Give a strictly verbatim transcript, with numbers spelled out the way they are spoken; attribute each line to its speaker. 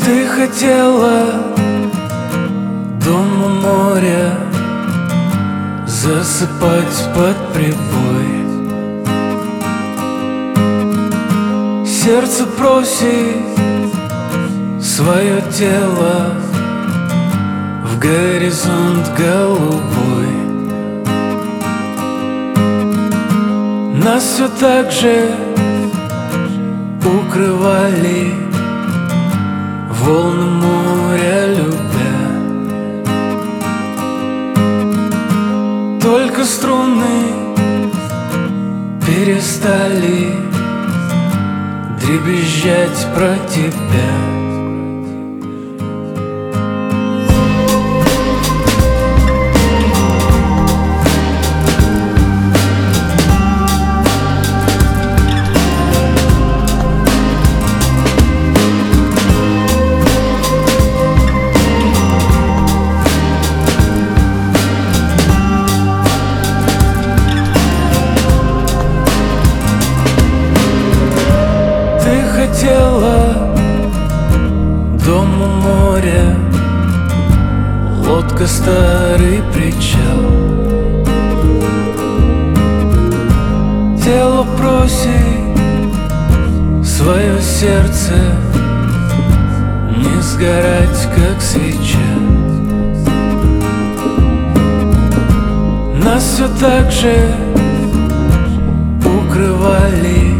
Speaker 1: Ты хотела дом у моря засыпать под прибой. Сердце просит свое тело в горизонт голубой. Нас все так же укрывали волны моря, любя. Только струны перестали дребезжать про тебя. Хотела дом у моря, лодка, старый причал. Тело просит свое сердце не сгорать, как свеча. Нас все так же укрывали